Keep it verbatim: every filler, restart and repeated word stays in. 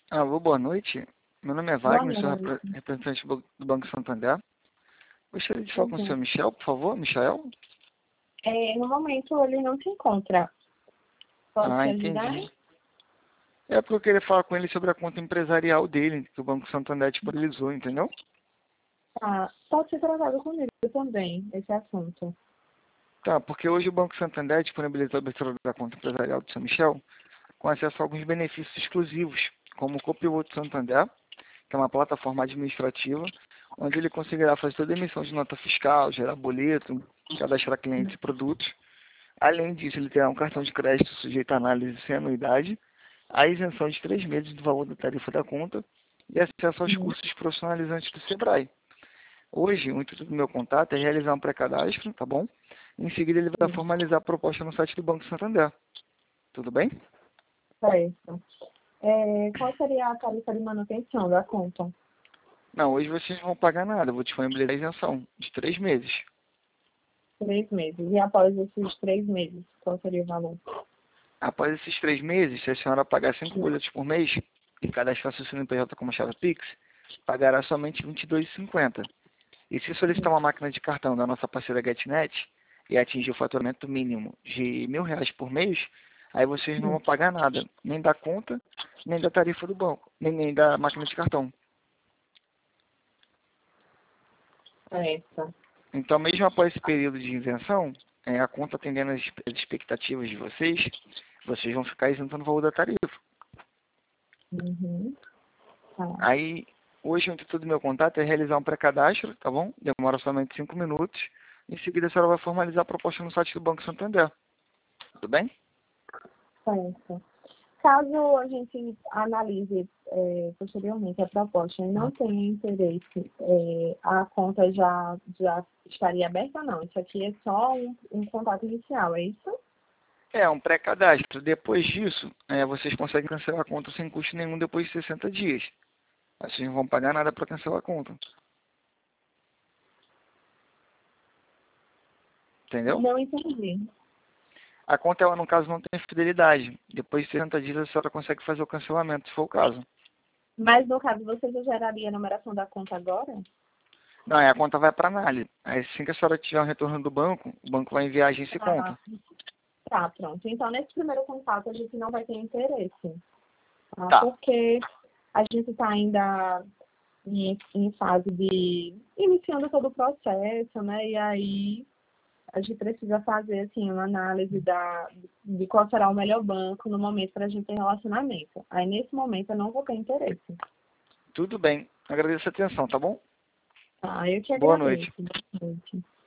Alô, boa noite. Meu nome é Boa Wagner, sou noite. repre- representante do do Banco Santander. Gostaria de falar com o Uhum. senhor Michel, por favor. Michel? É, no momento ele não se encontra. Posso Ah, te ajudar? entendi. É porque eu queria falar com ele sobre a conta empresarial dele, que o Banco Santander disponibilizou, entendeu? Tá. Pode ser tratado comigo também, esse assunto. Tá, porque hoje o Banco Santander disponibilizou a abertura da conta empresarial do senhor Michel com acesso a alguns benefícios exclusivos, como o Copiloto Santander, que é uma plataforma administrativa, onde ele conseguirá fazer toda a emissão de nota fiscal, gerar boleto, cadastrar clientes e produtos. Além disso, ele terá um cartão de crédito sujeito a análise sem anuidade, a isenção de três meses do valor da tarifa da conta e acesso aos Uhum. cursos profissionalizantes do Sebrae. Hoje, o intuito do meu contato é realizar um pré-cadastro, tá bom? Em seguida, ele vai Sim, formalizar a proposta no site do Banco Santander. Tudo bem? certo. É, qual seria a tarifa de manutenção da conta? Não, hoje vocês não vão pagar nada. Eu vou disponibilizar a isenção de três meses. Três meses. E após esses três meses, qual seria o valor? Após esses três meses, se a senhora pagar cinco boletos por mês e cadastrar seu C N P J como chave Pix, pagará somente vinte e dois reais e cinquenta centavos. E se solicitar uma máquina de cartão da nossa parceira GetNet e atingir o faturamento mínimo de mil reais por mês, aí vocês não Hum, vão pagar nada, nem da conta, nem da tarifa do banco, nem, nem da máquina de cartão. certo. Então, mesmo após esse período de isenção, é, a conta atendendo as as expectativas de vocês, vocês vão ficar isentando o valor da tarifa. Uhum. Tá. Aí, hoje o intuito do meu contato é realizar um pré-cadastro, tá bom? Demora somente cinco minutos. Em seguida, a senhora vai formalizar a proposta no site do Banco Santander. Tudo bem? Certo. Caso a gente analise é, posteriormente a proposta e não tenha interesse, é, a conta já, já estaria aberta ou não? Isso aqui é só um, um contato inicial, é isso? É, um pré-cadastro. Depois disso, é, vocês conseguem cancelar a conta sem custo nenhum depois de sessenta dias. Aí vocês não vão pagar nada para cancelar a conta. Entendeu? Não entendi. A conta, ela, no caso, não tem fidelidade. Depois de sessenta dias, a senhora consegue fazer o cancelamento, se for o caso. Mas no caso, você já geraria a numeração da conta agora? Não, aí a conta vai para análise. Aí, assim que a senhora tiver um retorno do banco, o banco vai enviar a agência e Ah, conta. tá, pronto. Então, nesse primeiro contato, a gente não vai ter interesse, tá? Tá. Porque a gente está ainda em, em fase de iniciando todo o processo, né? E aí a gente precisa fazer assim uma análise da, de qual será o melhor banco no momento para a gente ter relacionamento. Aí nesse momento eu não vou ter interesse. Tudo bem. Agradeço a atenção, tá bom? Tá, eu que Boa noite. agradeço. Boa noite.